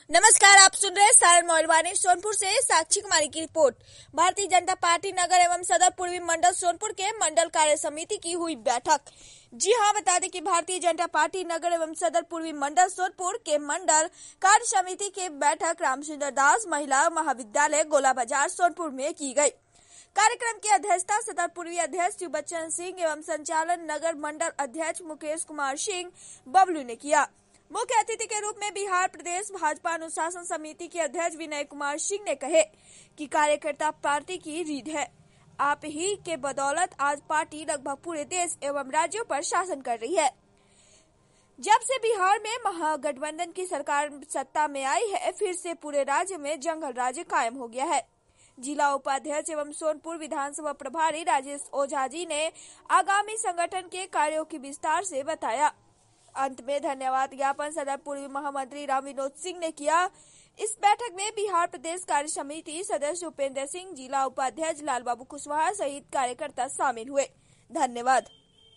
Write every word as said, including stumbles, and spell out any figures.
नमस्कार, आप सुन रहे हैं सारण मोहलवानी सोनपुर से साक्षी कुमारी की रिपोर्ट। भारतीय जनता पार्टी नगर एवं सदर पूर्वी मंडल सोनपुर के मंडल कार्य समिति की हुई बैठक। जी हां, बता दें कि भारतीय जनता पार्टी नगर एवं सदर पूर्वी मंडल सोनपुर के मंडल कार्य समिति की बैठक रामचंद्र दास महिला महाविद्यालय गोला बाजार सोनपुर में की गई। कार्यक्रम की अध्यक्षता सदर पूर्वी अध्यक्ष शिव बच्चन सिंह एवं संचालन नगर मंडल अध्यक्ष मुकेश कुमार सिंह बबलू ने किया। मुख्य अतिथि के रूप में बिहार प्रदेश भाजपा अनुशासन समिति के अध्यक्ष विनय कुमार सिंह ने कहे कि कार्यकर्ता पार्टी की रीढ़ है। आप ही के बदौलत आज पार्टी लगभग पूरे देश एवं राज्यों पर शासन कर रही है। जब से बिहार में महागठबंधन की सरकार सत्ता में आई है, फिर से पूरे राज्य में जंगल राज्य कायम हो गया है। जिला उपाध्यक्ष एवं सोनपुर विधानसभा प्रभारी राजेश ओझा जी ने आगामी संगठन के कार्यों की विस्तार से बताया। अंत में धन्यवाद ज्ञापन सदर पूर्वी महामंत्री राम विनोद सिंह ने किया। इस बैठक में बिहार प्रदेश कार्य समिति सदस्य उपेंद्र सिंह, जिला उपाध्यक्ष लाल बाबू कुशवाहा सहित कार्यकर्ता शामिल हुए। धन्यवाद।